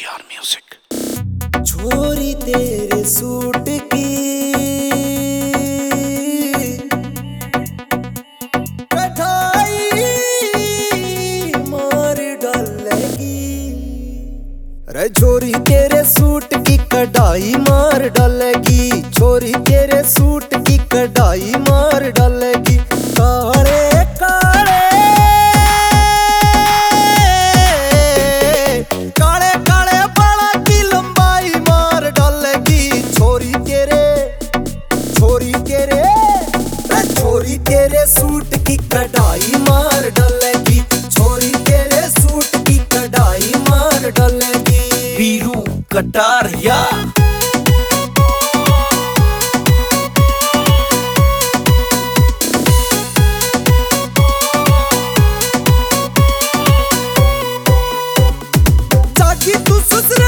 AR music. छोरी तेरे suit की कढ़ाई मार डालेगी। रे छोरी तेरे सूट की कढ़ाई मार डालेगी। छोरी तेरे सूट की कढ़ाई मार डालेगी। काले काले काले काले बालों की लंबाई मार डालेगी। छोरी तेरे छोरी तेरे सूट की कढ़ाई मार डालेगी। छोरी तेरे सूट की कढ़ाई मार डालेगी। वीरू कटारिया। जागी तू ससुर